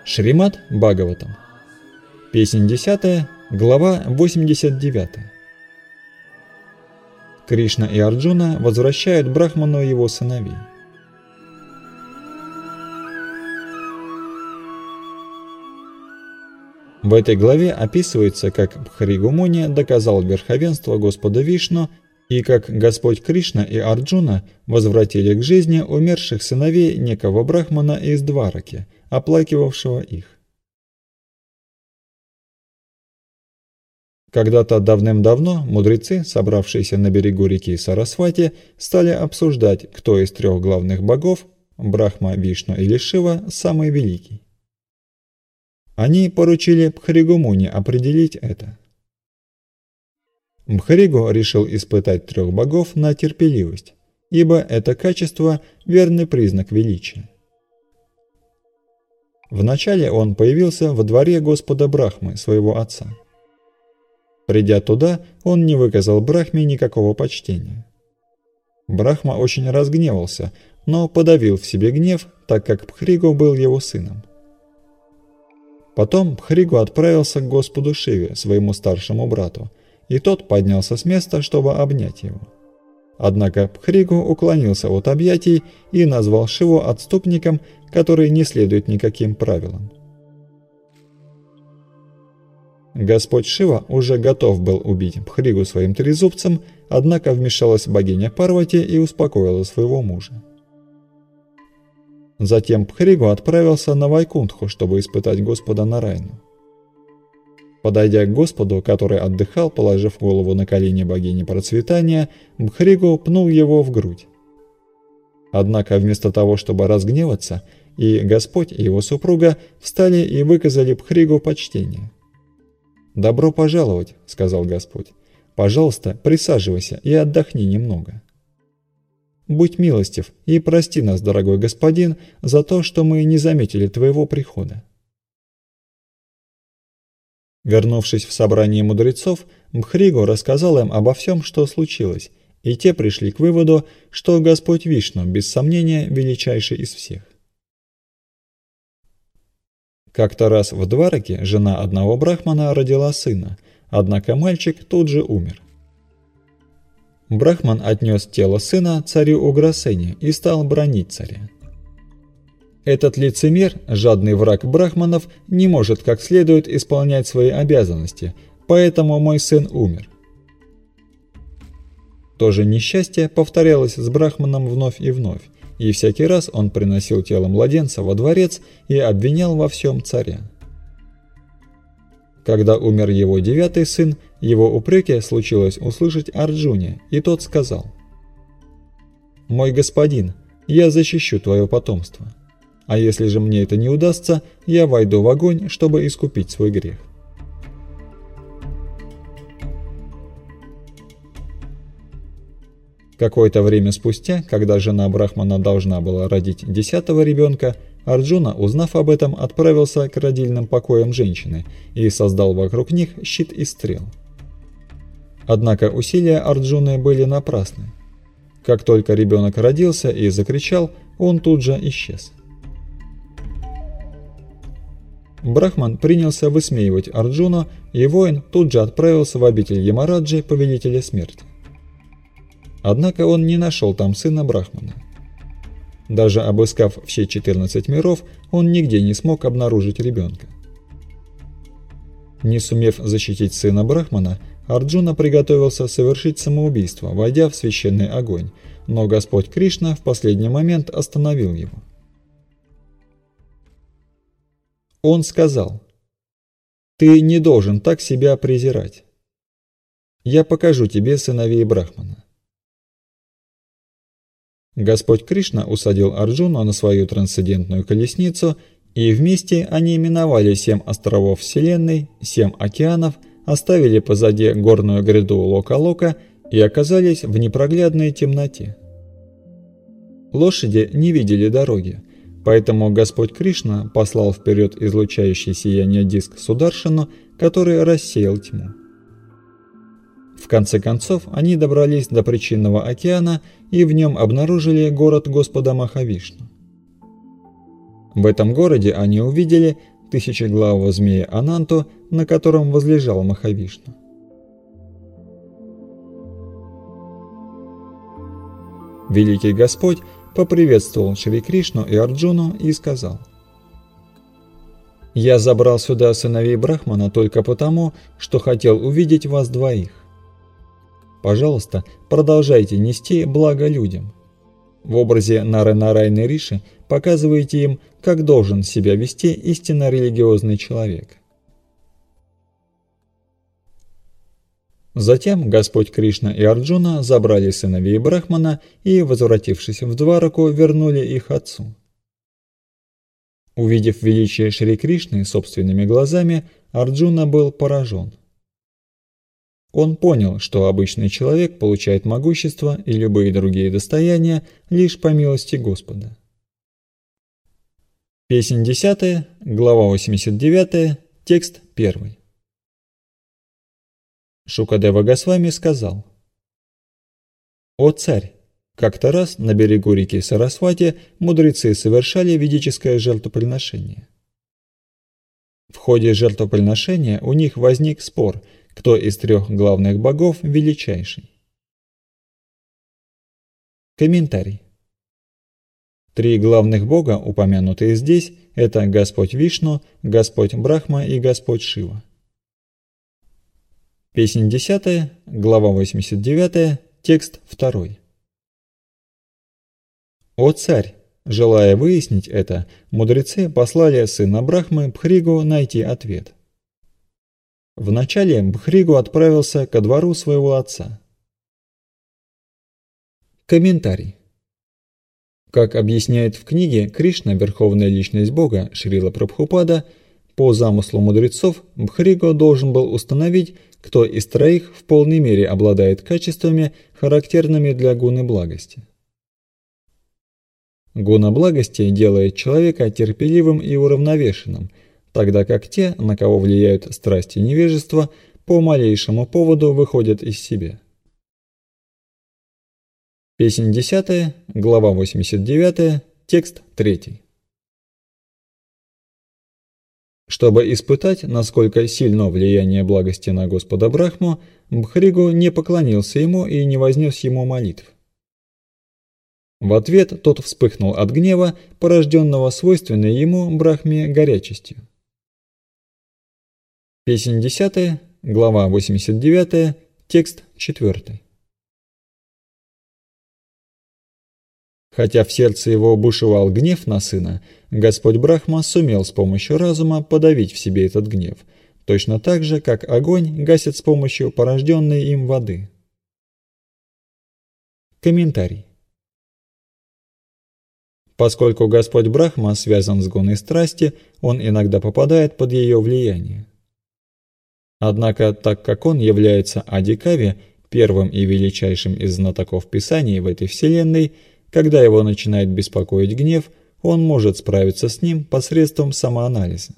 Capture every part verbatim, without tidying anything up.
Шримад Бхагаватам. Песнь десятая, глава восемьдесят девятая. Кришна и Арджуна возвращают Брахману его сыновей. В этой главе описывается, как Бхригу Муни доказал верховенство Господа Вишну и как Господь Кришна и Арджуна возвратили к жизни умерших сыновей некого Брахмана из Двараки, оплакивавшего их. Когда-то давным-давно мудрецы, собравшиеся на берегу реки Сарасвати, стали обсуждать, кто из трех главных богов, Брахма, Вишну или Шива, самый великий. Они поручили Бхригу Муни определить это. Бхригу решил испытать трех богов на терпеливость, ибо это качество – верный признак величия. Вначале он появился во дворе Господа Брахмы, своего отца. Придя туда, он не выказал Брахме никакого почтения. Брахма очень разгневался, но подавил в себе гнев, так как Бхригу был его сыном. Потом Бхригу отправился к Господу Шиве, своему старшему брату, и тот поднялся с места, чтобы обнять его. Однако Бхригу уклонился от объятий и назвал Шиву отступником, который не следует никаким правилам. Господь Шива уже готов был убить Бхригу своим трезубцем, однако вмешалась богиня Парвати и успокоила своего мужа. Затем Бхригу отправился на Вайкунтху, чтобы испытать Господа Нарайну. Подойдя к Господу, который отдыхал, положив голову на колени богини процветания, Бхригу пнул его в грудь. Однако вместо того, чтобы разгневаться, и Господь, и его супруга встали и выказали Бхригу почтение. «Добро пожаловать», — сказал Господь. «Пожалуйста, присаживайся и отдохни немного. Будь милостив и прости нас, дорогой господин, за то, что мы не заметили твоего прихода». Вернувшись в собрание мудрецов, Бхригу рассказал им обо всем, что случилось, и те пришли к выводу, что Господь Вишну, без сомнения, величайший из всех. Как-то раз в Двараке жена одного брахмана родила сына, однако мальчик тут же умер. Брахман отнес тело сына царю Уграсене и стал бранить царя. Этот лицемер, жадный враг брахманов, не может как следует исполнять свои обязанности, поэтому мой сын умер. То же несчастье повторялось с брахманом вновь и вновь, и всякий раз он приносил тело младенца во дворец и обвинял во всем царя. Когда умер его девятый сын, его упреки случилось услышать Арджуне, и тот сказал: «Мой господин, я защищу твое потомство. А если же мне это не удастся, я войду в огонь, чтобы искупить свой грех». Какое-то время спустя, когда жена Брахмана должна была родить десятого ребенка, Арджуна, узнав об этом, отправился к родильным покоям женщины и создал вокруг них щит из стрел. Однако усилия Арджуны были напрасны. Как только ребенок родился и закричал, он тут же исчез. Брахман принялся высмеивать Арджуну, и воин тут же отправился в обитель Ямараджи, повелителя смерти. Однако он не нашел там сына Брахмана. Даже обыскав все четырнадцать миров, он нигде не смог обнаружить ребенка. Не сумев защитить сына Брахмана, Арджуна приготовился совершить самоубийство, войдя в священный огонь, но Господь Кришна в последний момент остановил его. Он сказал: «Ты не должен так себя презирать. Я покажу тебе сыновей Брахмана». Господь Кришна усадил Арджуну на свою трансцендентную колесницу, и вместе они миновали семь островов Вселенной, семь океанов, оставили позади горную гряду Лока-Лока и оказались в непроглядной темноте. Лошади не видели дороги, поэтому Господь Кришна послал вперед излучающий сияние диск Сударшану, который рассеял тьму. В конце концов, они добрались до причинного океана и в нем обнаружили город Господа Махавишну. В этом городе они увидели тысячеглавого змея Ананту, на котором возлежал Махавишну. Великий Господь поприветствовал Шри Кришну и Арджуну и сказал: «Я забрал сюда сыновей Брахмана только потому, что хотел увидеть вас двоих. Пожалуйста, продолжайте нести благо людям. В образе Нары-Нарайны Риши показываете им, как должен себя вести истинно религиозный человек». Затем Господь Кришна и Арджуна забрали сыновей Брахмана и, возвратившись в Двараку, вернули их отцу. Увидев величие Шри Кришны собственными глазами, Арджуна был поражен. Он понял, что обычный человек получает могущество и любые другие достояния лишь по милости Господа. Песнь десятая, глава восемьдесят девятая, текст первый. Шукадева Госвами сказал: «О царь, как-то раз на берегу реки Сарасвати мудрецы совершали ведическое жертвоприношение. В ходе жертвоприношения у них возник спор, кто из трех главных богов величайший. Комментарий. Три главных бога, упомянутые здесь, это Господь Вишну, Господь Брахма и Господь Шива. Песнь десятая, глава восемьдесят девятая, текст второй. «О царь, желая выяснить это, мудрецы послали сына Брахмы Бхригу найти ответ. Вначале Бхригу отправился ко двору своего отца». Комментарий. Как объясняет в книге Кришна, Верховная Личность Бога, Шрила Прабхупада, по замыслу мудрецов Бхригу должен был установить, кто из троих в полной мере обладает качествами, характерными для гуны благости. Гуна благости делает человека терпеливым и уравновешенным, тогда как те, на кого влияют страсти и невежество, по малейшему поводу выходят из себя. Песнь десятая, глава восемьдесят девятая, текст третий. Чтобы испытать, насколько сильно влияние благости на Господа Брахму, Бхригу не поклонился ему и не вознес ему молитв. В ответ тот вспыхнул от гнева, порожденного свойственной ему Брахме горячестью. Песнь десятая, глава восемьдесят девятая, текст четвертый. Хотя в сердце его бушевал гнев на сына, Господь Брахма сумел с помощью разума подавить в себе этот гнев, точно так же, как огонь гасит с помощью порожденной им воды. Комментарий. Поскольку Господь Брахма связан с гуной страсти, он иногда попадает под ее влияние. Однако, так как он является Адикави, первым и величайшим из знатоков Писаний в этой вселенной, когда его начинает беспокоить гнев, он может справиться с ним посредством самоанализа.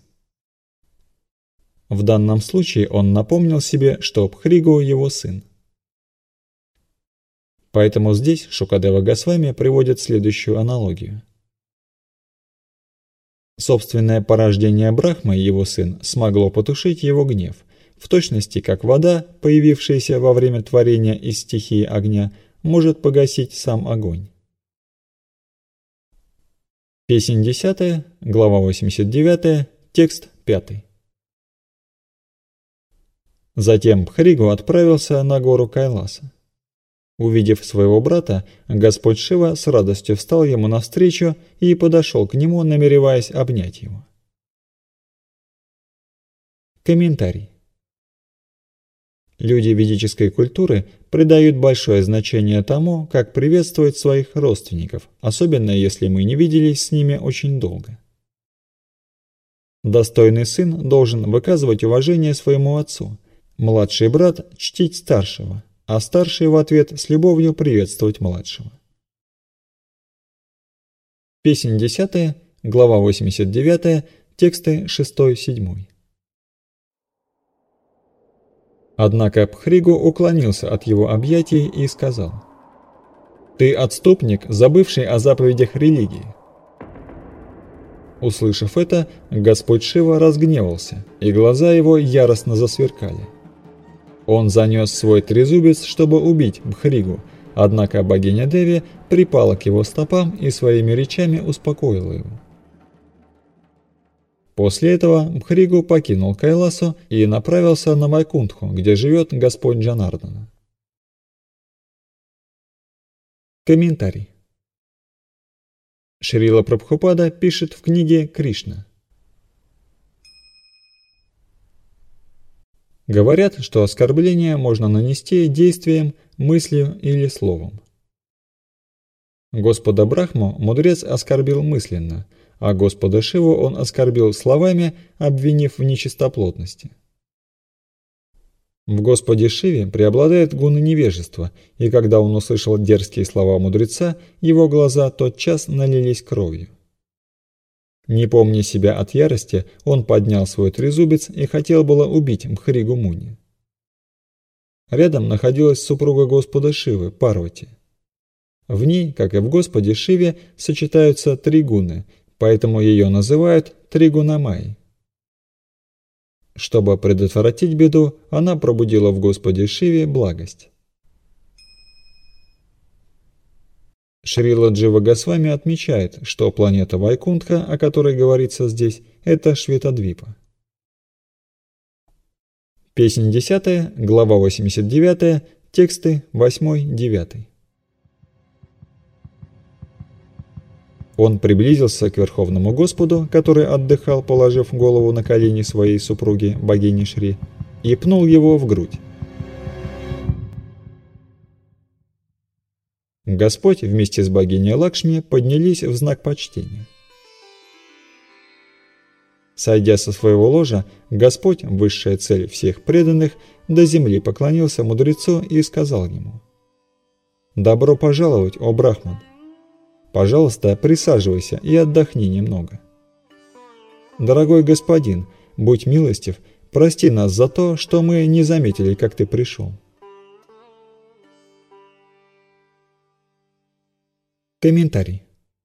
В данном случае он напомнил себе, что Бхригу его сын. Поэтому здесь Шукадева Госвами приводит следующую аналогию. Собственное порождение Брахмы, его сын, смогло потушить его гнев, в точности как вода, появившаяся во время творения из стихии огня, может погасить сам огонь. Песнь десятая, глава восемьдесят девятая, текст пятый. Затем Бхригу отправился на гору Кайласа. Увидев своего брата, Господь Шива с радостью встал ему навстречу и подошел к нему, намереваясь обнять его. Комментарий. Люди ведической культуры придают большое значение тому, как приветствовать своих родственников, особенно если мы не виделись с ними очень долго. Достойный сын должен выказывать уважение своему отцу, младший брат чтить старшего, а старший в ответ с любовью приветствовать младшего. Песнь десятая, глава восемьдесят девятая, тексты шестой-седьмой. Однако Бхригу уклонился от его объятий и сказал: «Ты отступник, забывший о заповедях религии». Услышав это, Господь Шива разгневался, и глаза его яростно засверкали. Он занес свой трезубец, чтобы убить Бхригу, однако богиня Деви припала к его стопам и своими речами успокоила его. После этого Бхригу покинул Кайласу и направился на Вайкунтху, где живет Господь Джанардана. Комментарий. Шрила Прабхупада пишет в книге «Кришна». Говорят, что оскорбление можно нанести действием, мыслью или словом. Господа Брахму мудрец оскорбил мысленно, а Господа Шиву он оскорбил словами, обвинив в нечистоплотности. В Господе Шиве преобладает гуна невежества, и когда он услышал дерзкие слова мудреца, его глаза тотчас налились кровью. Не помня себя от ярости, он поднял свой трезубец и хотел было убить Бхригу Муни. Рядом находилась супруга Господа Шивы, Парвати. В ней, как и в Господе Шиве, сочетаются три гуны, поэтому ее называют Тригунамай. Чтобы предотвратить беду, она пробудила в Господе Шиве благость. Шрила Джива Госвами отмечает, что планета Вайкунтха, о которой говорится здесь, это Шветадвипа. Песнь десятая, глава восемьдесят девятая, тексты восьмой-девятый. Он приблизился к Верховному Господу, который отдыхал, положив голову на колени своей супруги, богини Шри, и пнул его в грудь. Господь вместе с богиней Лакшми поднялись в знак почтения. Сойдя со своего ложа, Господь, высшая цель всех преданных, до земли поклонился мудрецу и сказал ему: «Добро пожаловать, о Брахман! Пожалуйста, присаживайся и отдохни немного. Дорогой господин, будь милостив, прости нас за то, что мы не заметили, как ты пришел». Комментарий.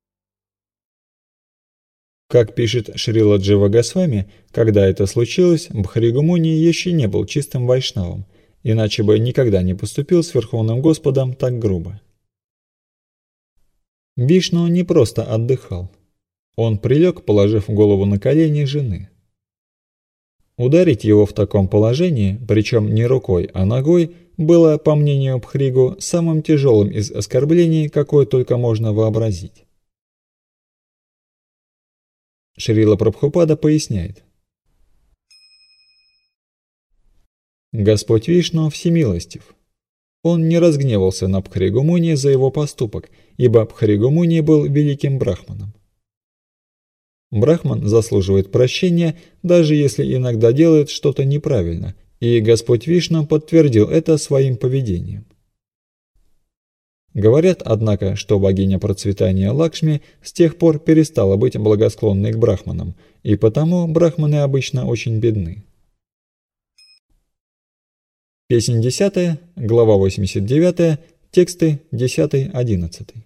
Как пишет Шрила Джива Госвами, когда это случилось, Бхригу Муни еще не был чистым вайшнавом, иначе бы никогда не поступил с Верховным Господом так грубо. Вишну не просто отдыхал. Он прилег, положив голову на колени жены. Ударить его в таком положении, причем не рукой, а ногой, было, по мнению Бхригу, самым тяжелым из оскорблений, какое только можно вообразить. Шрила Прабхупада поясняет. Господь Вишну всемилостив. Он не разгневался на Бхригу Муни за его поступок, ибо Бхригу Муни был великим брахманом. Брахман заслуживает прощения, даже если иногда делает что-то неправильно, и Господь Вишну подтвердил это своим поведением. Говорят, однако, что богиня процветания Лакшми с тех пор перестала быть благосклонной к брахманам, и потому брахманы обычно очень бедны. Песнь десятая, глава восемьдесят девятая, тексты десятый-одиннадцатый.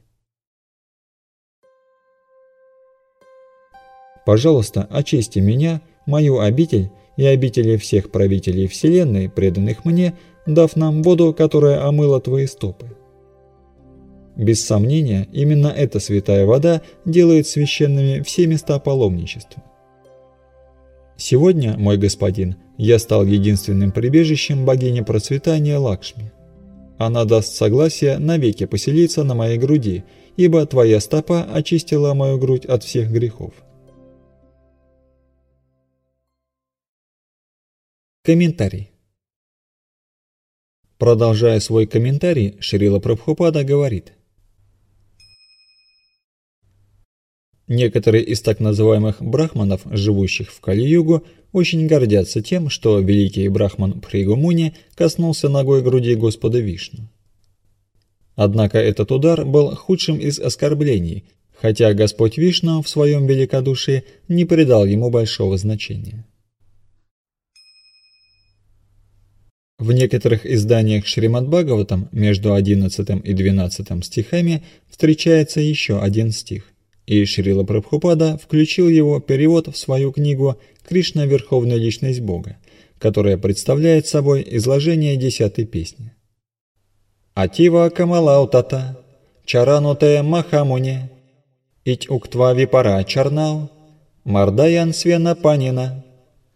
Пожалуйста, очисти меня, мою обитель и обители всех правителей вселенной, преданных мне, дав нам воду, которая омыла твои стопы. Без сомнения, именно эта святая вода делает священными все места паломничества. Сегодня, мой господин, я стал единственным прибежищем богини процветания Лакшми. Она даст согласие навеки поселиться на моей груди, ибо твоя стопа очистила мою грудь от всех грехов. Комментарий. Продолжая свой комментарий, Шрила Прабхупада говорит: некоторые из так называемых брахманов, живущих в Кали-югу, очень гордятся тем, что великий брахман Бхригу Муни коснулся ногой груди Господа Вишну. Однако этот удар был худшим из оскорблений, хотя Господь Вишну в своем великодушии не придал ему большого значения. В некоторых изданиях Шримад-Бхагаватам между одиннадцатым и двенадцатым стихами встречается еще один стих, и Шрила Прабхупада включил его перевод в свою книгу «Кришна – Верховная Личность Бога», которая представляет собой изложение десятой песни. «Атива Камалаутата, Чарануте Махамуне, Ить Уктва Випара Чарнау, Мардаян Свена Панина».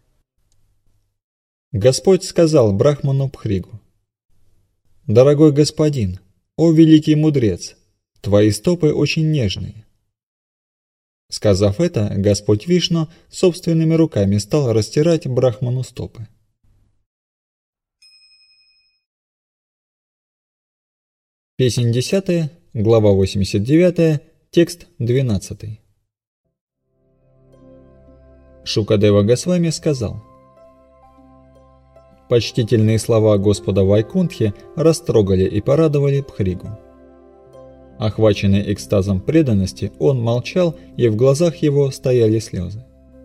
Господь сказал Брахману Пхригу: «Дорогой господин, о великий мудрец, твои стопы очень нежные». Сказав это, Господь Вишну собственными руками стал растирать Брахману стопы. Песнь десятая, глава восемьдесят девятая, текст двенадцатый. Шукадева Госвами сказал: «Почтительные слова Господа Вайкунтхи растрогали и порадовали Пхригу. Охваченный экстазом преданности, он молчал, и в глазах его стояли слезы.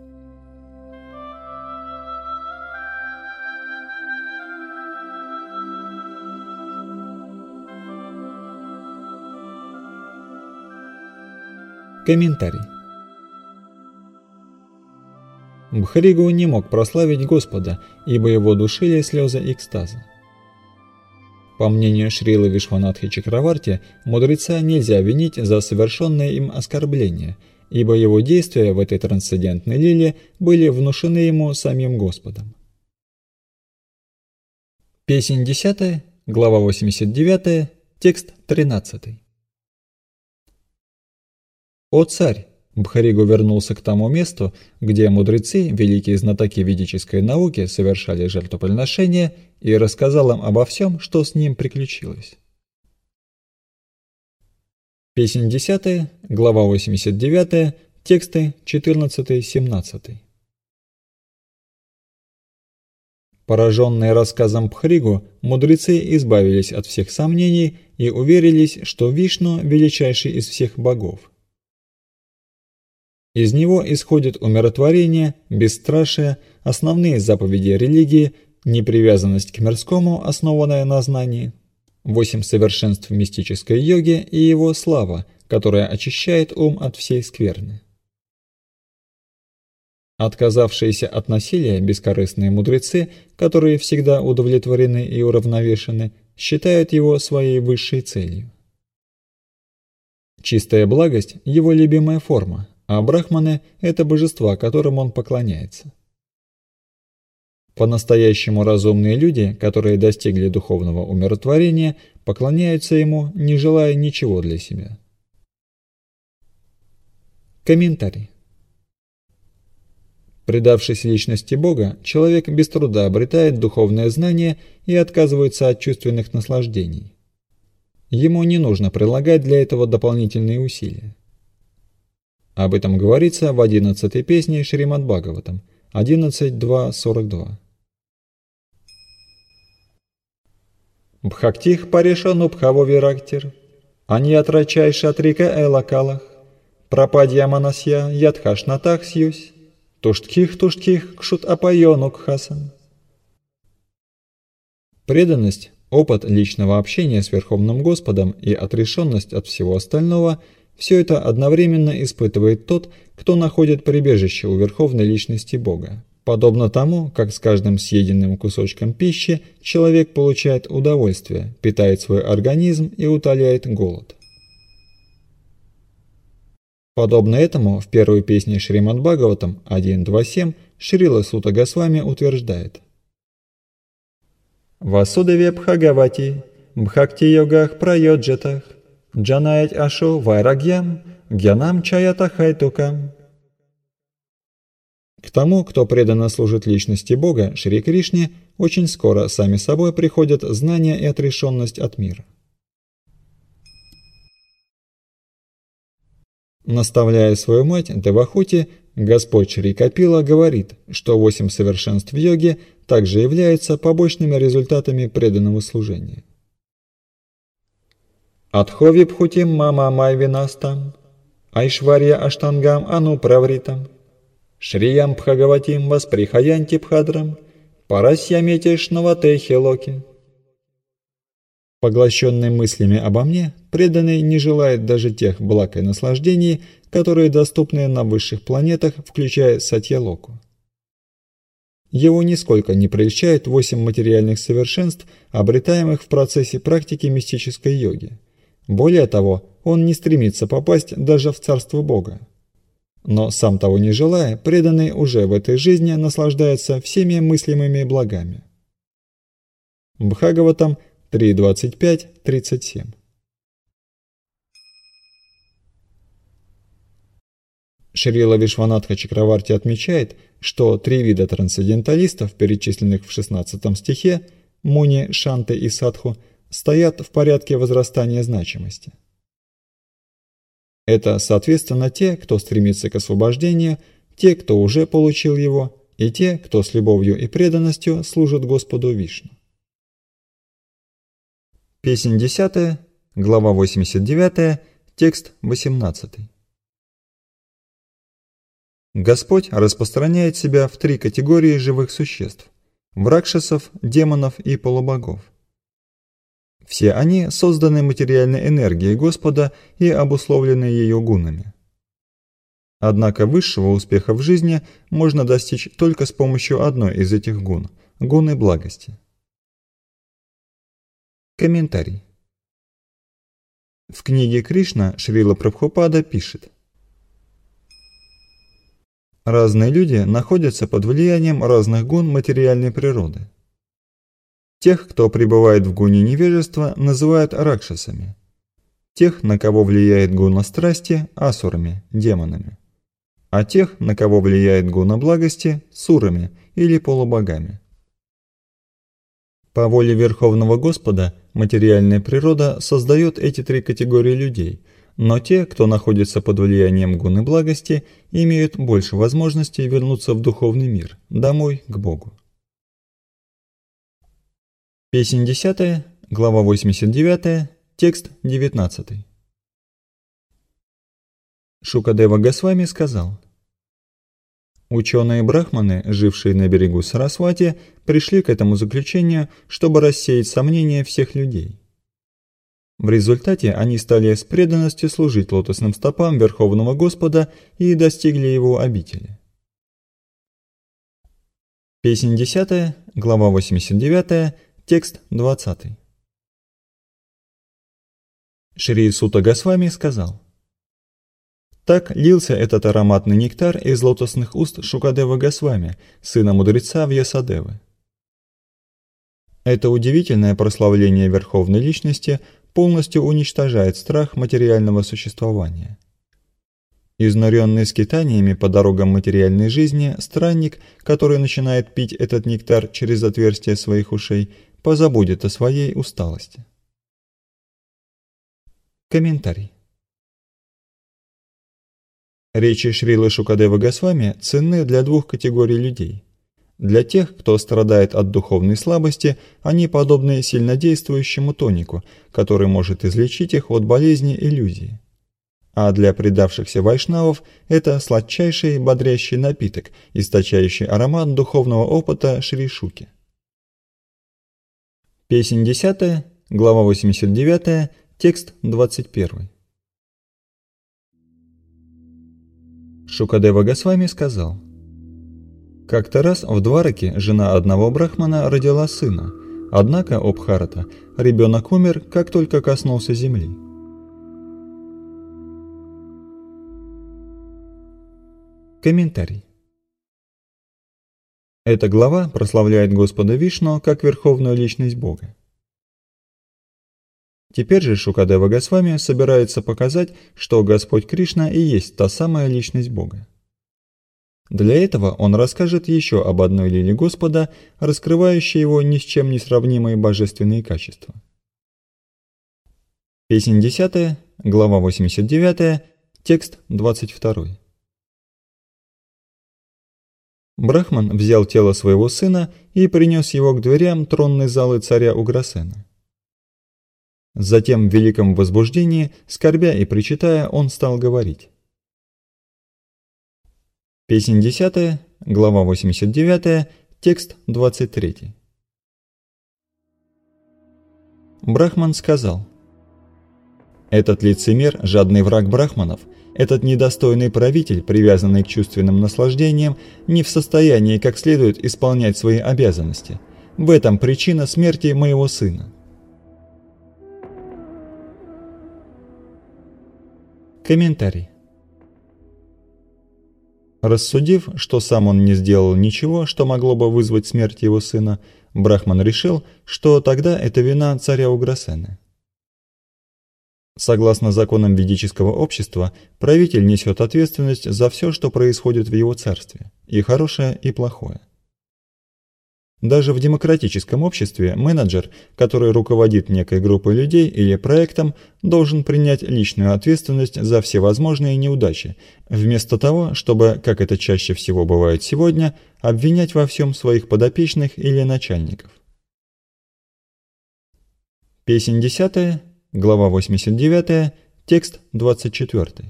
Комментарий. Бхригу не мог прославить Господа, ибо его душили слезы экстаза. По мнению Шрилы Вишванатхи Чакраварти, мудреца нельзя винить за совершенное им оскорбление, ибо его действия в этой трансцендентной лиле были внушены ему самим Господом. Песнь десятая, глава восемьдесят девятая, текст тринадцатый. «О царь!» Бхригу вернулся к тому месту, где мудрецы, великие знатоки ведической науки, совершали жертвоприношения, и рассказал им обо всем, что с ним приключилось. Песнь десятая, глава восемьдесят девятая, тексты четырнадцатый-семнадцатый. Пораженные рассказом Пхригу, мудрецы избавились от всех сомнений и уверились, что Вишну – величайший из всех богов. Из него исходит умиротворение, бесстрашие, основные заповеди религии, непривязанность к мирскому, основанная на знании, восемь совершенств мистической йоги и его слава, которая очищает ум от всей скверны. Отказавшиеся от насилия бескорыстные мудрецы, которые всегда удовлетворены и уравновешены, считают его своей высшей целью. Чистая благость – его любимая форма, а брахманы – это божества, которым он поклоняется. По-настоящему разумные люди, которые достигли духовного умиротворения, поклоняются ему, не желая ничего для себя. Комментарий. Предавшись личности Бога, человек без труда обретает духовное знание и отказывается от чувственных наслаждений. Ему не нужно прилагать для этого дополнительные усилия. Об этом говорится в одиннадцатой песне Шримад Бхагаватам одиннадцать два сорок два. Бхактих паришану бхаво вирактир, аньятрачай шатрика элакалах, пропадья манасья ядхашнатах сьюсь, туштхих туштхих кшут апайону кхасан. Преданность, опыт личного общения с Верховным Господом и отрешенность от всего остального – все это одновременно испытывает тот, кто находит прибежище у Верховной Личности Бога, подобно тому, как с каждым съеденным кусочком пищи человек получает удовольствие, питает свой организм и утоляет голод. Подобно этому в первой песне Шримад Бхагаватам один два семь Шрила Сута Госвами утверждает: «Васудеве Бхагавати, Бхакти-йогах прайоджатах, Джанаять ашу вайрагьям, гьянам чаята хайтукам». К тому, кто преданно служит личности Бога, Шри Кришне, очень скоро сами собой приходят знания и отрешенность от мира. Наставляя свою мать Девахути, Господь Шри Капила говорит, что восемь совершенств йоги также являются побочными результатами преданного служения. Адхови пхутим мама майвинастам, айшварья аштангам ану правритам, шриям бхагаватим васприхаянти бхадрам, парасьяметиш наватехи локи. Поглощенный мыслями обо мне, преданный не желает даже тех благ и наслаждений, которые доступны на высших планетах, включая Сатья-Локу. Его нисколько не прельщает восемь материальных совершенств, обретаемых в процессе практики мистической йоги. Более того, он не стремится попасть даже в Царство Бога. Но сам того не желая, преданный уже в этой жизни наслаждается всеми мыслимыми благами. Бхагаватам три двадцать пять тридцать семь. Шрила Вишванатха Чакраварти отмечает, что три вида трансценденталистов, перечисленных в шестнадцатом стихе, Муни, Шанты и Садху, стоят в порядке возрастания значимости. Это, соответственно, те, кто стремится к освобождению, те, кто уже получил его, и те, кто с любовью и преданностью служит Господу Вишну. Песнь десятая, глава восемьдесят девятая, текст восемнадцатый. Господь распространяет себя в три категории живых существ – в ракшасов, демонов и полубогов. Все они созданы материальной энергией Господа и обусловлены ее гунами. Однако высшего успеха в жизни можно достичь только с помощью одной из этих гун – гуны благости. Комментарий. В книге Кришна Шрила Прабхупада пишет: разные люди находятся под влиянием разных гун материальной природы. Тех, кто пребывает в гуне невежества, называют ракшасами. Тех, на кого влияет гуна страсти, асурами, демонами. А тех, на кого влияет гуна благости, сурами или полубогами. По воле Верховного Господа материальная природа создает эти три категории людей, но те, кто находится под влиянием гуны благости, имеют больше возможностей вернуться в духовный мир, домой к Богу. Песнь десятая, глава восемьдесят девятая, текст девятнадцатый. Шукадева Госвами сказал: ученые-брахманы, жившие на берегу Сарасвати, пришли к этому заключению, чтобы рассеять сомнения всех людей. В результате они стали с преданностью служить лотосным стопам Верховного Господа и достигли его обители. Песнь десятая, глава восемьдесят девятая, текст двадцатый. Шри Сута Госвами сказал: так лился этот ароматный нектар из лотосных уст Шукадевы Госвами, сына мудреца Вьясадевы. Это удивительное прославление Верховной Личности полностью уничтожает страх материального существования. Изнуренный скитаниями по дорогам материальной жизни, странник, который начинает пить этот нектар через отверстие своих ушей, позабудет о своей усталости. Комментарий. Речи Шрилы Шукадевы Госвами ценны для двух категорий людей. Для тех, кто страдает от духовной слабости, они подобны сильнодействующему тонику, который может излечить их от болезни иллюзии. А для предавшихся вайшнавов это сладчайший бодрящий напиток, источающий аромат духовного опыта Шри Шуки. Песнь десятая, глава восемьдесят девятая, текст двадцать первый. Шукадева Госвами сказал: как-то раз в Двараке жена одного брахмана родила сына, однако, о Бхарата, ребенок умер, как только коснулся земли. Комментарий. Эта глава прославляет Господа Вишну как верховную личность Бога. Теперь же Шукадева Госвами собирается показать, что Господь Кришна и есть та самая личность Бога. Для этого он расскажет еще об одной лиле Господа, раскрывающей его ни с чем не сравнимые божественные качества. Песнь десятая, глава восемьдесят девятая, текст двадцать второй. Брахман взял тело своего сына и принес его к дверям тронной залы царя Уграсена. Затем в великом возбуждении, скорбя и причитая, он стал говорить. Песнь десятая, глава восемьдесят девятая, текст двадцать третий. Брахман сказал: «Этот лицемер, жадный враг брахманов, этот недостойный правитель, привязанный к чувственным наслаждениям, не в состоянии как следует исполнять свои обязанности. В этом причина смерти моего сына». Комментарий. Рассудив, что сам он не сделал ничего, что могло бы вызвать смерть его сына, Брахман решил, что тогда это вина царя Уграсены. Согласно законам ведического общества, правитель несет ответственность за все, что происходит в его царстве, и хорошее, и плохое. Даже в демократическом обществе менеджер, который руководит некой группой людей или проектом, должен принять личную ответственность за всевозможные неудачи, вместо того, чтобы, как это чаще всего бывает сегодня, обвинять во всем своих подопечных или начальников. Песнь десятая, глава восемьдесят девятая, текст двадцать четвёртый.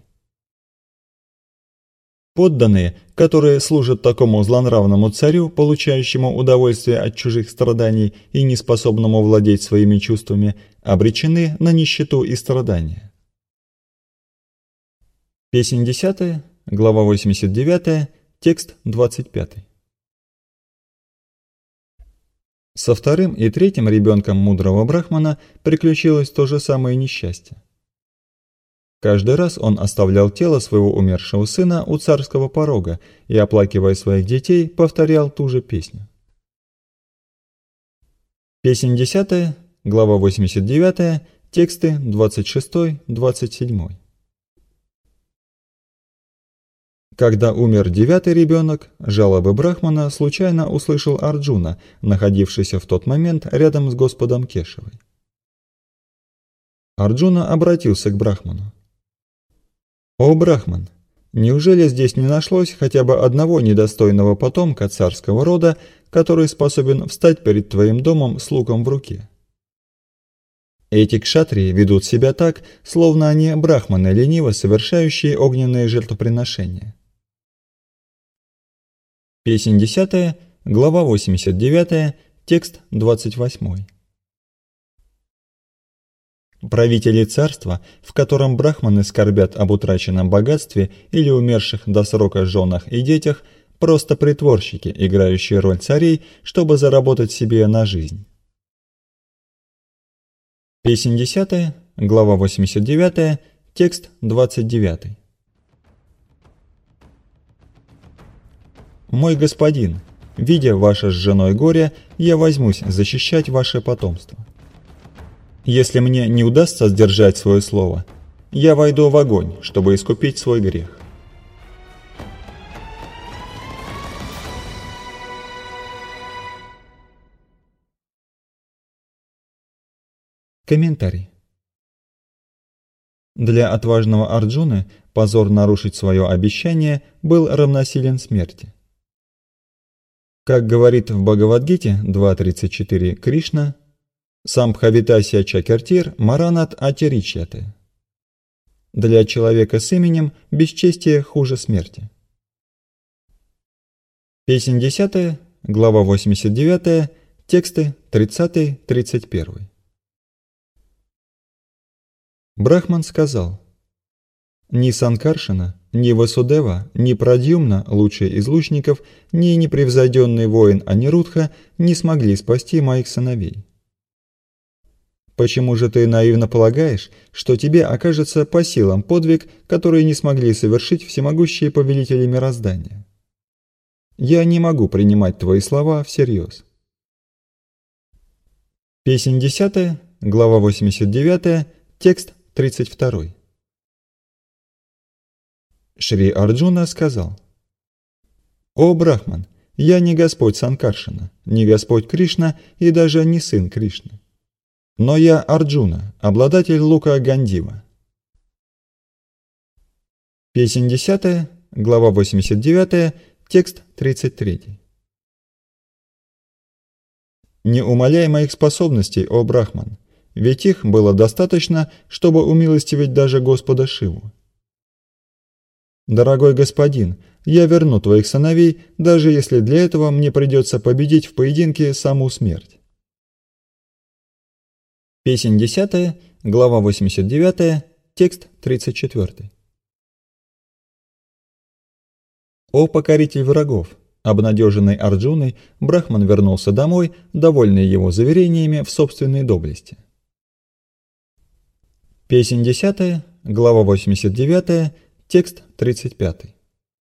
Подданные, которые служат такому злонравному царю, получающему удовольствие от чужих страданий и неспособному владеть своими чувствами, обречены на нищету и страдания. Песнь десятая, глава восемьдесят девятая, текст двадцать пятый. Со вторым и третьим ребенком мудрого брахмана приключилось то же самое несчастье. Каждый раз он оставлял тело своего умершего сына у царского порога и, оплакивая своих детей, повторял ту же песню. Песнь десятая, глава восемьдесят девятая, тексты двадцать шестой — двадцать седьмой. Когда умер девятый ребенок, жалобы брахмана случайно услышал Арджуна, находившийся в тот момент рядом с господом Кешавой. Арджуна обратился к брахману. «О, брахман, неужели здесь не нашлось хотя бы одного недостойного потомка царского рода, который способен встать перед твоим домом с луком в руке? Эти кшатрии ведут себя так, словно они брахманы, лениво совершающие огненные жертвоприношения». Песнь десятая, глава восемьдесят девятая, текст двадцать восьмой. Правители царства, в котором брахманы скорбят об утраченном богатстве или умерших до срока женах и детях, просто притворщики, играющие роль царей, чтобы заработать себе на жизнь. Песнь десятая, глава восемьдесят девятая, текст двадцать девятый. «Мой господин, видя ваше с женой горе, я возьмусь защищать ваше потомство. Если мне не удастся сдержать свое слово, я войду в огонь, чтобы искупить свой грех». Комментарий. Для отважного Арджуны позор нарушить свое обещание был равносилен смерти. Как говорит в Бхагавад-гите два тридцать четыре Кришна, «Самбхавитасья чакертир маранат атиричьяте». Для человека с именем бесчестие хуже смерти. Песнь десятая, глава восемьдесят девятая, тексты тридцатый — тридцать первый. Брахман сказал: «Ни Санкаршана, ни Васудева, ни Прадьюмна, лучший из лучников, ни непревзойденный воин Анирудха не смогли спасти моих сыновей. Почему же ты наивно полагаешь, что тебе окажется по силам подвиг, который не смогли совершить всемогущие повелители мироздания? Я не могу принимать твои слова всерьез». Песнь десятая, глава восемьдесят девятая, текст тридцать второй. Шри Арджуна сказал: «О, Брахман, я не Господь Санкаршана, не Господь Кришна и даже не сын Кришны. Но я Арджуна, обладатель лука Гандива». Песнь десятая, глава восемьдесят девятая, текст тридцать третий. «Не умаляй моих способностей, о Брахман, ведь их было достаточно, чтобы умилостивить даже Господа Шиву. Дорогой господин, я верну твоих сыновей, даже если для этого мне придется победить в поединке саму смерть». Песнь десятая, глава восемьдесят девятая, текст тридцать четвёртый. О покоритель врагов! Обнадеженный Арджуной, Брахман вернулся домой, довольный его заверениями в собственной доблести. Песнь десятая, глава восемьдесят девятая, текст тридцать пятый.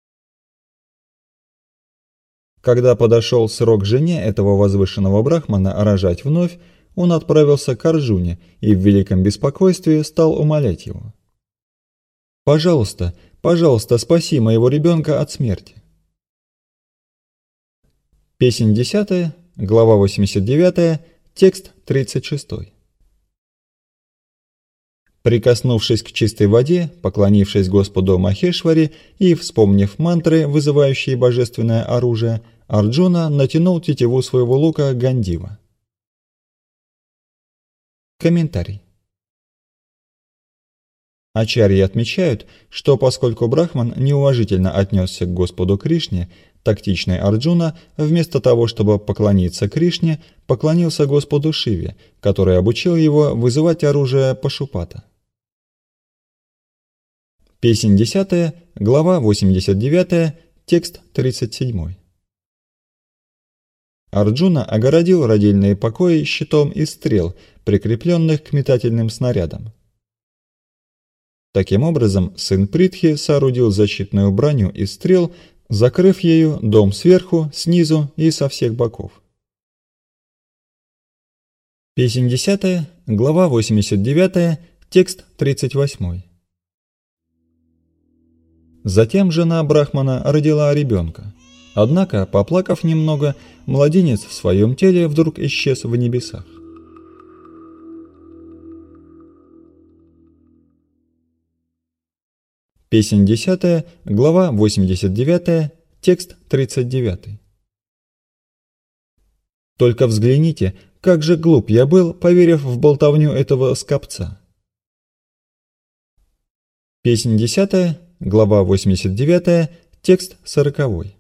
Когда подошел срок жене этого возвышенного брахмана рожать вновь, он отправился к Арджуне и в великом беспокойстве стал умолять его: «Пожалуйста, пожалуйста, спаси моего ребенка от смерти». Песнь десятая, глава восемьдесят девятая, текст тридцать шестой. Прикоснувшись к чистой воде, поклонившись Господу Махешвари и вспомнив мантры, вызывающие божественное оружие, Арджуна натянул тетиву своего лука Гандива. Комментарий. Ачарьи отмечают, что поскольку Брахман неуважительно отнесся к Господу Кришне, тактичный Арджуна, вместо того, чтобы поклониться Кришне, поклонился Господу Шиве, который обучил его вызывать оружие Пашупата. Песнь десятая, глава восемьдесят девятая, текст тридцать седьмой. Арджуна огородил родильные покои щитом из стрел, прикрепленных к метательным снарядам. Таким образом, сын Притхи соорудил защитную броню из стрел, закрыв ею дом сверху, снизу и со всех боков. Песнь десятая, глава восемьдесят девятая, текст тридцать восьмой. Затем жена Брахмана родила ребенка. Однако, поплакав немного, младенец в своем теле вдруг исчез в небесах. Песнь десятая, глава восемьдесят девятая, текст тридцать девятый. Только взгляните, как же глуп я был, поверив в болтовню этого скопца. Песнь десятая, глава восемьдесят девятая, текст сороковой.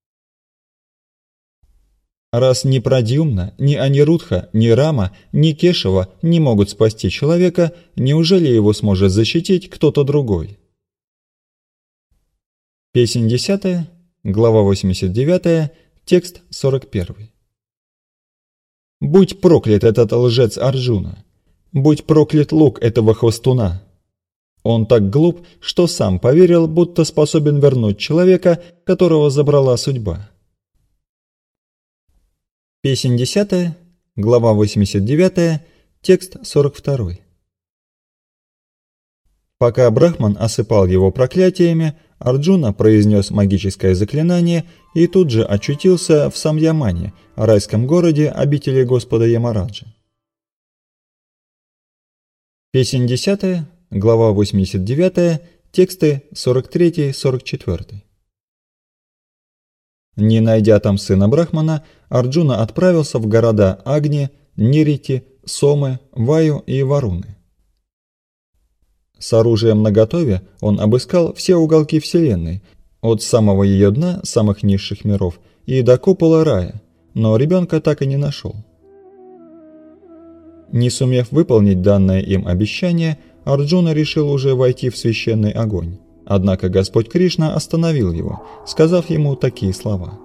Раз ни Прадьюмна, ни Анирудха, ни Рама, ни Кешава не могут спасти человека, неужели его сможет защитить кто-то другой? Песнь десятая, глава восемьдесят девятая, текст сорок первый. Будь проклят этот лжец Арджуна! Будь проклят лук этого хвостуна! Он так глуп, что сам поверил, будто способен вернуть человека, которого забрала судьба. Песнь десятая, глава восемьдесят девятая, текст сорок второй. Пока Брахман осыпал его проклятиями, Арджуна произнес магическое заклинание и тут же очутился в Самьямане, райском городе обители Господа Ямараджи. Песнь десятая, глава восемьдесят девятая, тексты сорок третий сорок четвёртый. Не найдя там сына Брахмана, Арджуна отправился в города Агни, Нирити, Сомы, Ваю и Варуны. С оружием наготове он обыскал все уголки Вселенной, от самого ее дна, самых низших миров, и до купола рая, но ребенка так и не нашел. Не сумев выполнить данное им обещание, Арджуна решил уже войти в священный огонь. Однако Господь Кришна остановил его, сказав ему такие слова.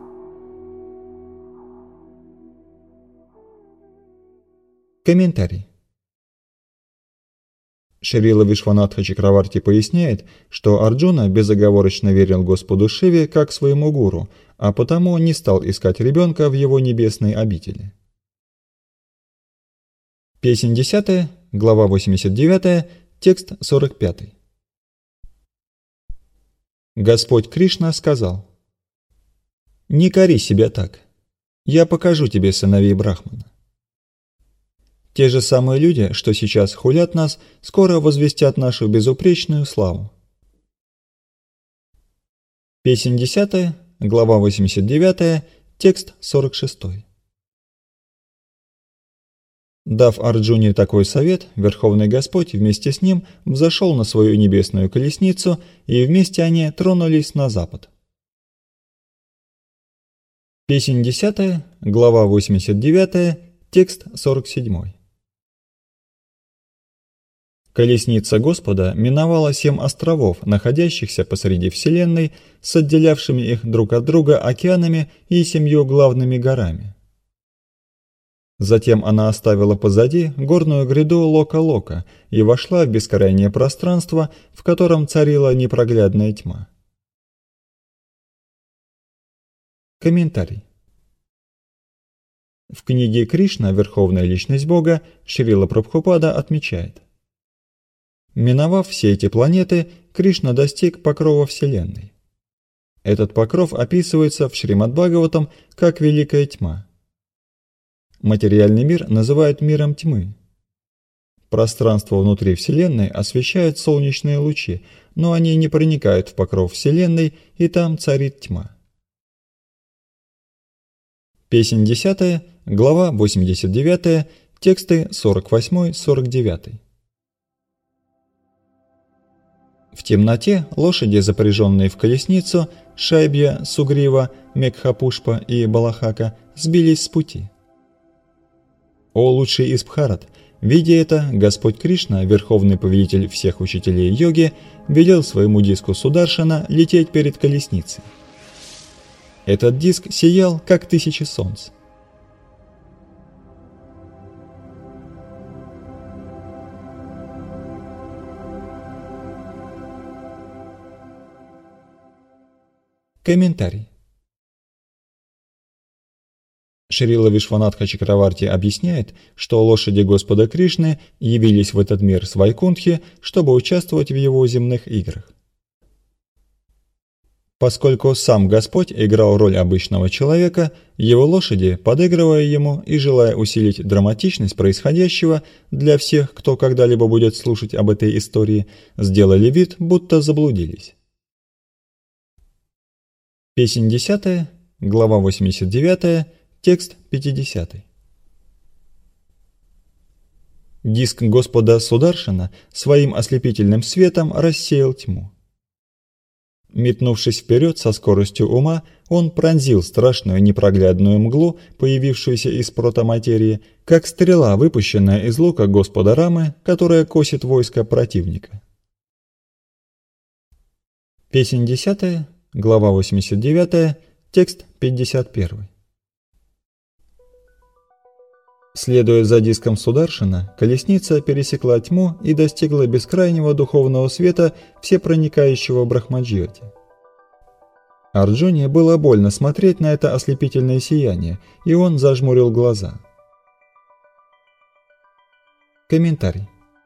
Комментарий. Шрила Вишванатха Чакраварти поясняет, что Арджуна безоговорочно верил Господу Шиве как своему гуру, а потому не стал искать ребенка в его небесной обители. Песнь десятая, глава восемьдесят девятая, текст сорок пятый. Господь Кришна сказал: «Не кори себя так. Я покажу тебе сыновей Брахмана. Те же самые люди, что сейчас хулят нас, скоро возвестят нашу безупречную славу». Песнь десятая, глава восемьдесят девятая, текст сорок шестой. Дав Арджуне такой совет, Верховный Господь вместе с ним взошел на свою небесную колесницу, и вместе они тронулись на запад. Песнь десятая, глава восемьдесят девятая, текст сорок седьмой. Колесница Господа миновала семь островов, находящихся посреди Вселенной, с отделявшими их друг от друга океанами и семью главными горами. Затем она оставила позади горную гряду Лока-Лока и вошла в бескрайнее пространство, в котором царила непроглядная тьма. Комментарий. В книге «Кришна. Верховная личность Бога» Шрила Прабхупада отмечает: миновав все эти планеты, Кришна достиг покрова Вселенной. Этот покров описывается в Шримад-Бхагаватам как «великая тьма». Материальный мир называют миром тьмы. Пространство внутри Вселенной освещают солнечные лучи, но они не проникают в покров Вселенной, и там царит тьма. Песнь десятая, глава восемьдесят девятая, тексты сорок восемь сорок девять. В темноте лошади, запряженные в колесницу, Шайбья, Сугрива, Мекхапушпа и Балахака, сбились с пути. О лучший из Бхарат! Видя это, Господь Кришна, верховный повелитель всех учителей йоги, велел своему диску Сударшана лететь перед колесницей. Этот диск сиял, как тысячи солнц. Комментарий. Шрила Вишванатха Чакраварти объясняет, что лошади Господа Кришны явились в этот мир с Вайкунтхи, чтобы участвовать в его земных играх. Поскольку сам Господь играл роль обычного человека, его лошади, подыгрывая ему и желая усилить драматичность происходящего для всех, кто когда-либо будет слушать об этой истории, сделали вид, будто заблудились. Песнь десятая, глава восемьдесят девятая, текст пятидесятый. Диск Господа Сударшана своим ослепительным светом рассеял тьму. Метнувшись вперед со скоростью ума, он пронзил страшную непроглядную мглу, появившуюся из протоматерии, как стрела, выпущенная из лука Господа Рамы, которая косит войско противника. Песнь десятая, глава восемьдесят девятая, текст пятьдесят первый. Следуя за диском Сударшана, колесница пересекла тьму и достигла бескрайнего духовного света всепроникающего Брахмаджьоти. Арджуне было больно смотреть на это ослепительное сияние, и он зажмурил глаза. Комментарий.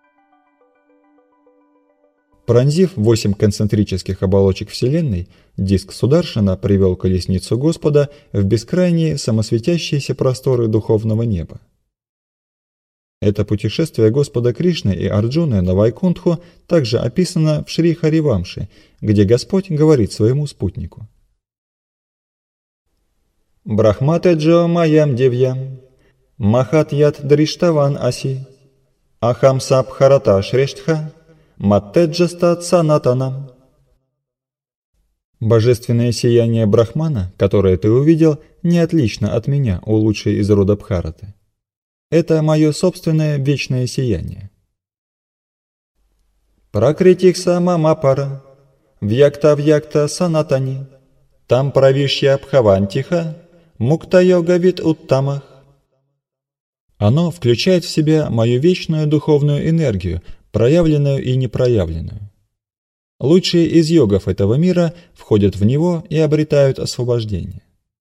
Пронзив восемь концентрических оболочек Вселенной, диск Сударшана привел колесницу Господа в бескрайние самосветящиеся просторы духовного неба. Это путешествие Господа Кришны и Арджуны на Вайкунтху также описано в Шри Харивамше, где Господь говорит своему спутнику: «Брахматеджо маям девьям, махат яд дриштаван аси, ахам сап харата шрештха, маттеджастат санатанам». Божественное сияние Брахмана, которое ты увидел, не отлично от меня, о лучший из рода Бхараты. Это мое собственное вечное сияние. Пракритикса мамапара, вьякта-вьякта санатани, там правишья бхавантиха, мукта-йога вид уттамах. Оно включает в себя мою вечную духовную энергию, проявленную и непроявленную. Лучшие из йогов этого мира входят в него и обретают освобождение.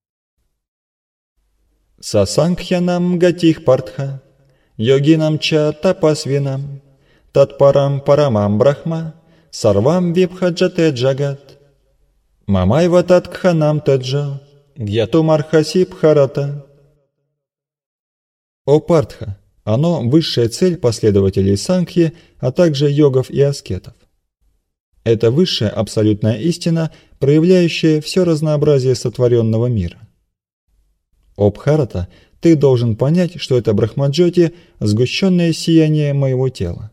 Сасанкхянам гатих партха, йогинам ча тапасвинам, татпарам парамам брахма, сарвам випхаджате джагат, мамайва таткханам таджа, гьятумархаси бхарата. О Партха! Оно – высшая цель последователей Сангхи, а также йогов и аскетов. Это высшая абсолютная истина, проявляющая все разнообразие сотворенного мира. О Бхарата, ты должен понять, что это Брахмаджоти – сгущенное сияние моего тела.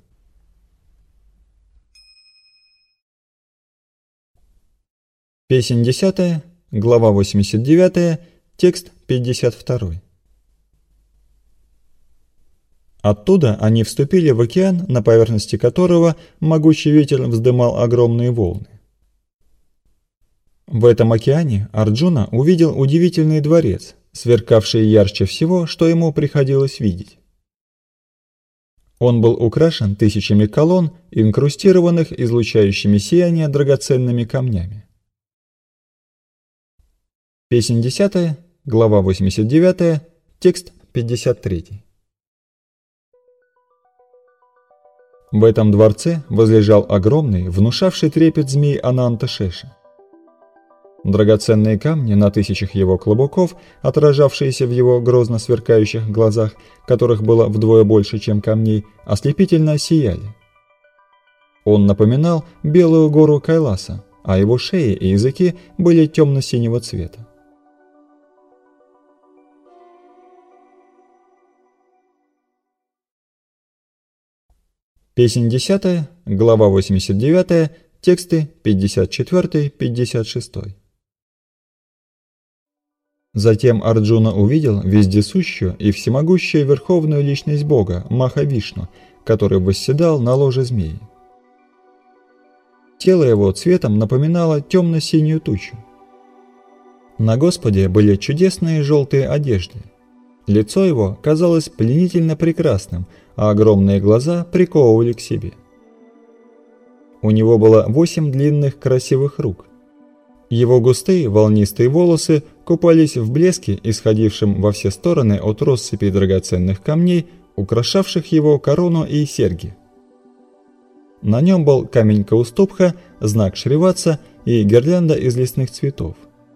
Песнь десятая, глава восемьдесят девятая, текст пятьдесят второй. Оттуда они вступили в океан, на поверхности которого могучий ветер вздымал огромные волны. В этом океане Арджуна увидел удивительный дворец, сверкавший ярче всего, что ему приходилось видеть. Он был украшен тысячами колонн, инкрустированных излучающими сияние драгоценными камнями. Песнь десятая, глава восемьдесят девятая, текст пятьдесят третий. В этом дворце возлежал огромный, внушавший трепет змей Ананта-Шеша. Драгоценные камни на тысячах его клобуков, отражавшиеся в его грозно сверкающих глазах, которых было вдвое больше, чем камней, ослепительно сияли. Он напоминал белую гору Кайласа, а его шеи и языки были темно-синего цвета. Песнь десятая, глава восемьдесят девятая, тексты пятьдесят четыре пятьдесят шесть. Затем Арджуна увидел вездесущую и всемогущую верховную личность Бога, Махавишну, который восседал на ложе змеи. Тело его цветом напоминало темно-синюю тучу. На Господе были чудесные желтые одежды. Лицо его казалось пленительно прекрасным, а огромные глаза приковывали к себе. У него было восемь длинных красивых рук. Его густые волнистые волосы купались в блеске, исходившем во все стороны от россыпи драгоценных камней, украшавших его корону и серьги. На нем был камень Каустубха, знак Шриватса и гирлянда из лесных цветов.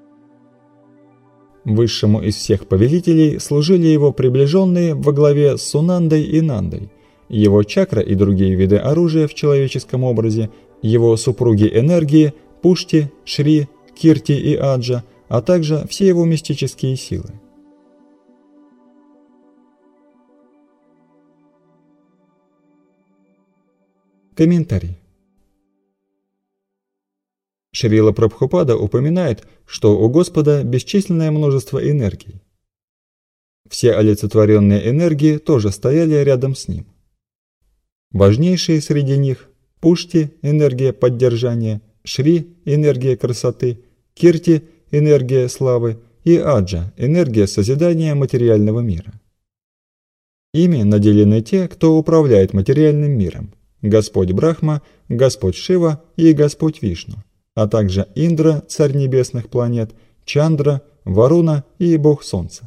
Высшему из всех повелителей служили его приближенные во главе с Сунандой и Нандой, его чакра и другие виды оружия в человеческом образе, его супруги энергии, Пушти, Шри, Кирти и Аджа, а также все его мистические силы. Комментарий. Шрила Прабхупада упоминает, что у Господа бесчисленное множество энергий. Все олицетворенные энергии тоже стояли рядом с ним. Важнейшие среди них – Пушти – энергия поддержания, Шри – энергия красоты, Кирти – энергия славы и Аджа – энергия созидания материального мира. Ими наделены те, кто управляет материальным миром – Господь Брахма, Господь Шива и Господь Вишну, а также Индра, царь небесных планет, Чандра, Варуна и Бог Солнца.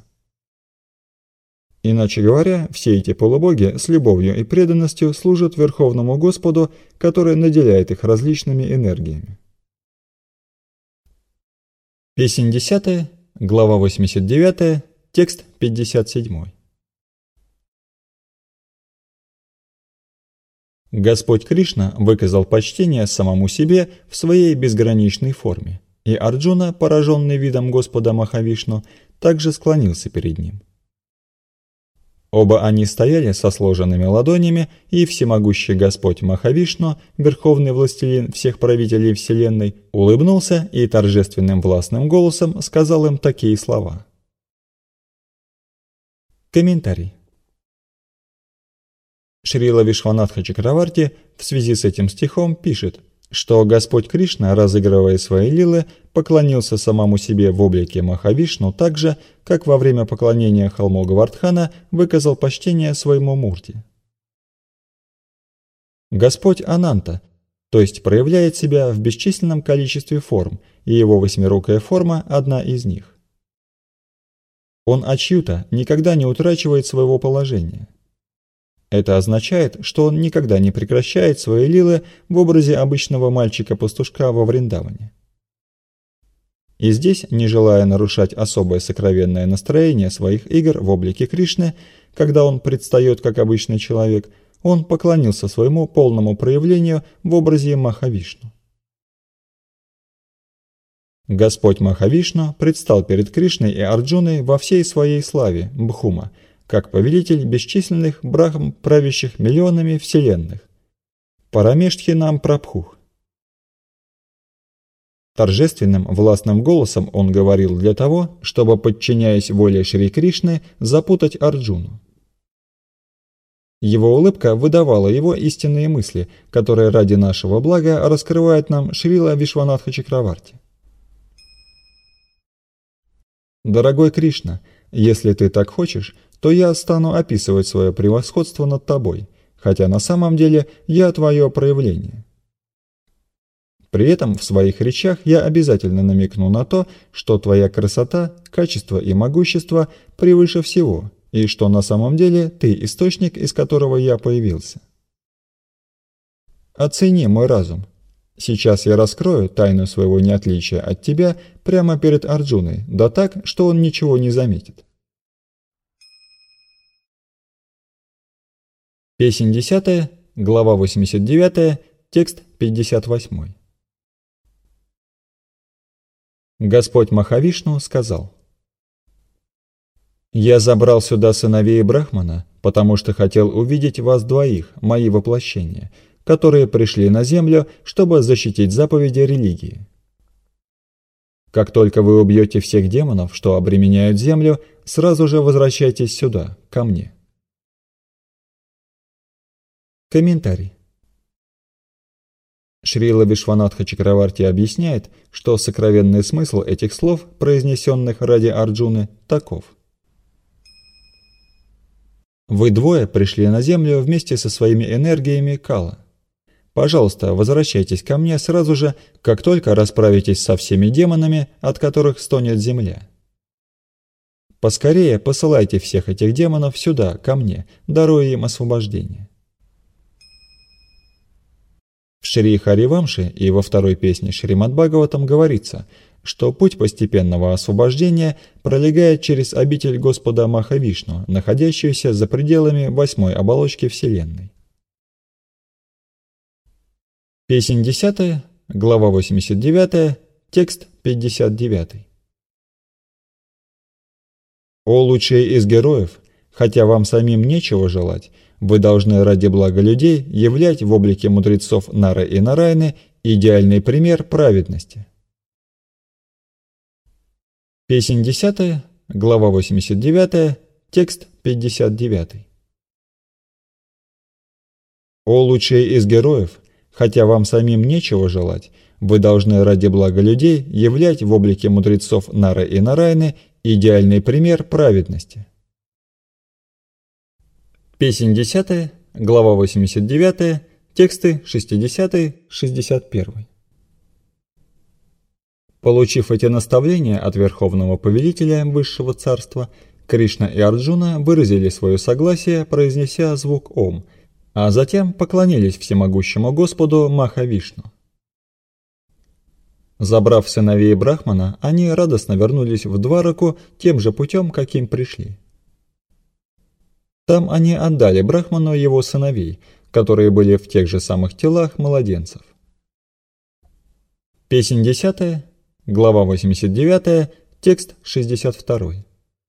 Иначе говоря, все эти полубоги с любовью и преданностью служат Верховному Господу, который наделяет их различными энергиями. Песнь десятая, глава восемьдесят девятая, текст пятьдесят семь. Господь Кришна выказал почтение самому себе в своей безграничной форме, и Арджуна, пораженный видом Господа Махавишну, также склонился перед ним. Оба они стояли со сложенными ладонями, и всемогущий Господь Махавишну, верховный властелин всех правителей Вселенной, улыбнулся и торжественным властным голосом сказал им такие слова. Комментарий. Шрила Вишванатха Чакраварти в связи с этим стихом пишет, что Господь Кришна, разыгрывая свои лилы, поклонился самому себе в облике Махавишну так же, как во время поклонения холму Гавардхана выказал почтение своему Мурти. Господь Ананта, то есть проявляет себя в бесчисленном количестве форм, и его восьмирукая форма – одна из них. Он Ачьюта никогда не утрачивает своего положения. Это означает, что он никогда не прекращает свои лилы в образе обычного мальчика-пастушка во Вриндаване. И здесь, не желая нарушать особое сокровенное настроение своих игр в облике Кришны, когда он предстает как обычный человек, он поклонился своему полному проявлению в образе Махавишну. Господь Махавишну предстал перед Кришной и Арджуной во всей своей славе, Бхума, как повелитель бесчисленных брахм, правящих миллионами вселенных. Парамештхинам Прабхух. Торжественным властным голосом он говорил для того, чтобы, подчиняясь воле Шри Кришны, запутать Арджуну. Его улыбка выдавала его истинные мысли, которые ради нашего блага раскрывает нам Шрила Вишванатха Чакраварти. Дорогой Кришна, если ты так хочешь, то я стану описывать свое превосходство над тобой, хотя на самом деле я твое проявление. При этом в своих речах я обязательно намекну на то, что твоя красота, качество и могущество превыше всего, и что на самом деле ты источник, из которого я появился. Оцени мой разум. Сейчас я раскрою тайну своего неотличия от тебя прямо перед Арджуной, да так, что он ничего не заметит. Песнь десятая, глава восемьдесят девятая, текст пятьдесят восемь. Господь Махавишну сказал: «Я забрал сюда сыновей Брахмана, потому что хотел увидеть вас двоих, мои воплощения, которые пришли на землю, чтобы защитить заповеди религии. Как только вы убьете всех демонов, что обременяют землю, сразу же возвращайтесь сюда, ко мне». Комментарий. Шрила Вишванатха Чакраварти объясняет, что сокровенный смысл этих слов, произнесенных ради Арджуны, таков. Вы двое пришли на землю вместе со своими энергиями Кала. Пожалуйста, возвращайтесь ко мне сразу же, как только расправитесь со всеми демонами, от которых стонет земля. Поскорее посылайте всех этих демонов сюда, ко мне, даруя им освобождение. В Шри Харивамше и во второй песне Шримад Бхагаватам говорится, что путь постепенного освобождения пролегает через обитель Господа Махавишну, находящуюся за пределами восьмой оболочки Вселенной. Песнь десятая, глава восемьдесят девятая, текст пятьдесят девятый. «О лучшие из героев, хотя вам самим нечего желать, вы должны ради блага людей являть в облике мудрецов Нары и Нараяны идеальный пример праведности». Песнь десятая, глава восемьдесят девятая, текст пятьдесят девятый. «О лучшие из героев, хотя вам самим нечего желать, вы должны ради блага людей являть в облике мудрецов Нары и Нараяны идеальный пример праведности». Песнь десятая, глава восемьдесят девятая, тексты шестидесятый шестьдесят первый. Получив эти наставления от Верховного Повелителя Высшего Царства, Кришна и Арджуна выразили свое согласие, произнеся звук Ом, а затем поклонились всемогущему Господу Махавишну. Забрав сыновей Брахмана, они радостно вернулись в Двараку тем же путем, каким пришли. Там они отдали Брахману его сыновей, которые были в тех же самых телах младенцев. Песнь десятая, глава восемьдесят девятая, текст шестьдесят второй.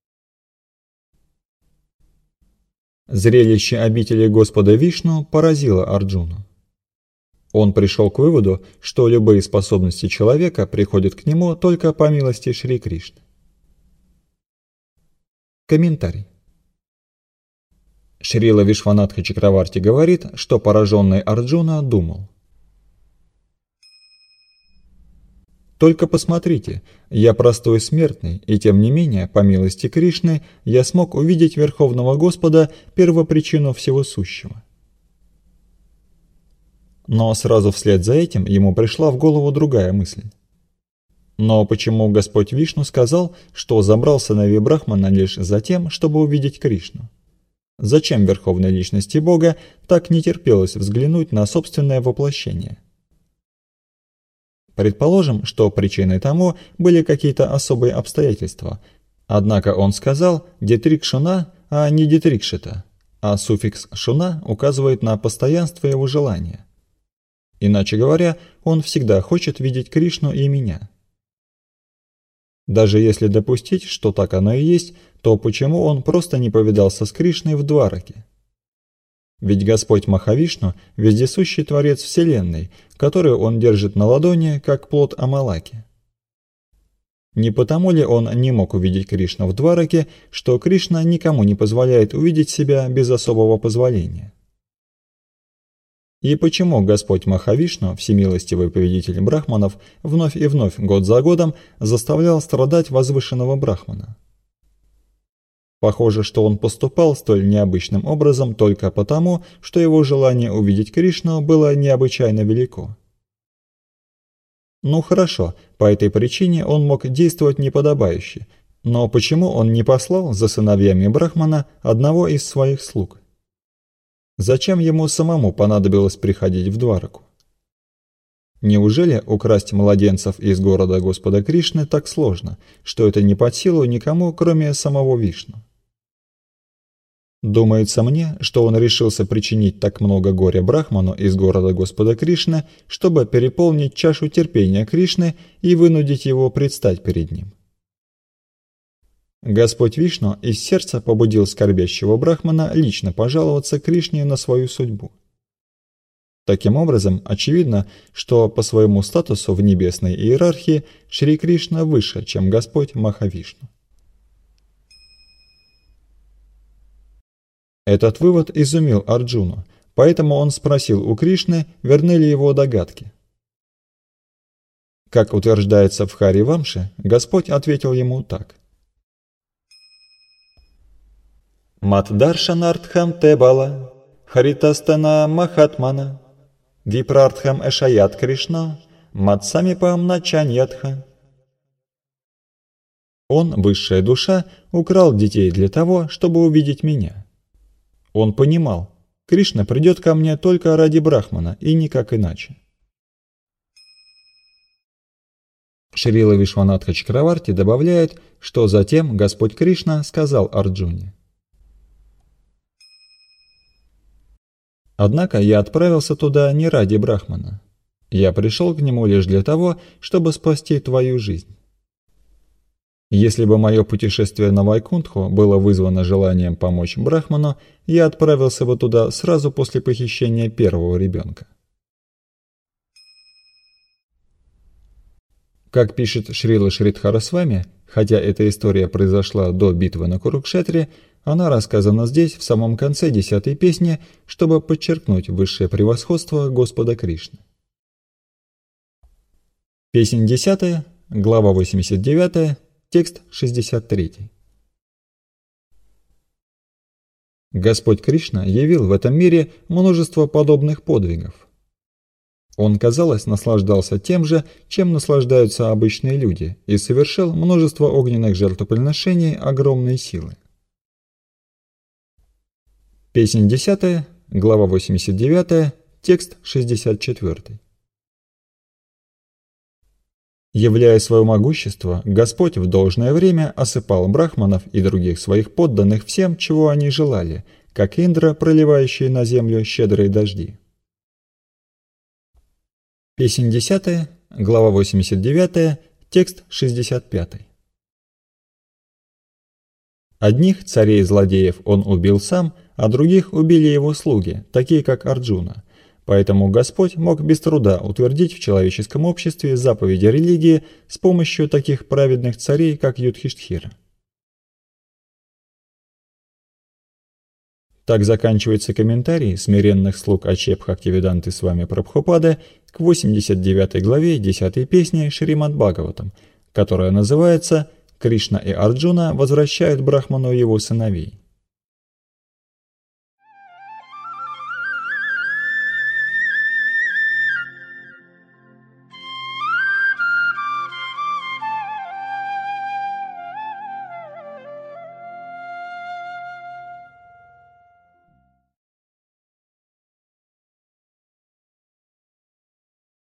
Зрелище обители Господа Вишну поразило Арджуну. Он пришел к выводу, что любые способности человека приходят к нему только по милости Шри Кришны. Комментарий. Шрила Вишванатха Чакраварти говорит, что пораженный Арджуна думал: «Только посмотрите, я простой смертный, и тем не менее, по милости Кришны, я смог увидеть Верховного Господа, первопричину всего сущего». Но сразу вслед за этим ему пришла в голову другая мысль. Но почему Господь Вишну сказал, что забрал сыновей Брахмана лишь за тем, чтобы увидеть Кришну? Зачем Верховной Личности Бога так не терпелось взглянуть на собственное воплощение? Предположим, что причиной тому были какие-то особые обстоятельства, однако он сказал «детрик шуна», а не «детрикшита», а суффикс «шуна» указывает на постоянство его желания. Иначе говоря, он всегда хочет видеть Кришну и меня. Даже если допустить, что так оно и есть, то почему он просто не повидался с Кришной в Двараке? Ведь Господь Махавишну – вездесущий Творец Вселенной, который он держит на ладони, как плод Амалаки. Не потому ли он не мог увидеть Кришну в Двараке, что Кришна никому не позволяет увидеть себя без особого позволения? И почему Господь Махавишну, всемилостивый повелитель брахманов, вновь и вновь, год за годом, заставлял страдать возвышенного брахмана? Похоже, что он поступал столь необычным образом только потому, что его желание увидеть Кришну было необычайно велико. Ну хорошо, по этой причине он мог действовать неподобающе, но почему он не послал за сыновьями брахмана одного из своих слуг? Зачем ему самому понадобилось приходить в Двараку? Неужели украсть младенцев из города Господа Кришны так сложно, что это не под силу никому, кроме самого Вишну? Думается мне, что он решился причинить так много горя брахману из города Господа Кришны, чтобы переполнить чашу терпения Кришны и вынудить его предстать перед ним. Господь Вишну из сердца побудил скорбящего брахмана лично пожаловаться Кришне на свою судьбу. Таким образом, очевидно, что по своему статусу в небесной иерархии Шри Кришна выше, чем Господь Махавишну. Этот вывод изумил Арджуну, поэтому он спросил у Кришны, верны ли его догадки. Как утверждается в Хари-вамше, Господь ответил ему так. Матдаршанартхам тебала, харитастана махатмана, випрартхам эшаят Кришна, матсамипам начаньятха. Он, высшая душа, украл детей для того, чтобы увидеть меня. Он понимал, Кришна придет ко мне только ради брахмана и никак иначе. Шрила Вишванатха Чакраварти добавляет, что затем Господь Кришна сказал Арджуне: «Однако я отправился туда не ради брахмана. Я пришел к нему лишь для того, чтобы спасти твою жизнь. Если бы мое путешествие на Вайкунтху было вызвано желанием помочь брахману, я отправился бы туда сразу после похищения первого ребенка». Как пишет Шрила Шридхарасвами, хотя эта история произошла до битвы на Курукшетре, она рассказана здесь, в самом конце десятой песни, чтобы подчеркнуть высшее превосходство Господа Кришны. Песнь десятая, глава восемьдесят девятая, текст шестьдесят третий. Господь Кришна явил в этом мире множество подобных подвигов. Он, казалось, наслаждался тем же, чем наслаждаются обычные люди, и совершил множество огненных жертвоприношений огромной силы. Песнь десятая, глава восемьдесят девятая, текст шестьдесят четвёртый. Являя свое могущество, Господь в должное время осыпал брахманов и других своих подданных всем, чего они желали, как Индра, проливающий на землю щедрые дожди. Песнь десятая, глава восемьдесят девятая, текст шестьдесят пятый. Одних царей-злодеев он убил сам, а других убили его слуги, такие как Арджуна. Поэтому Господь мог без труда утвердить в человеческом обществе заповеди религии с помощью таких праведных царей, как Юдхиштхира. Так заканчивается комментарий смиренных слуг Ачеб Бхактивиданты Свами Прабхупады к восемьдесят девятой главе десятой песни Шримад Бхагаватам, которая называется «Кришна и Арджуна возвращают Брахману его сыновей».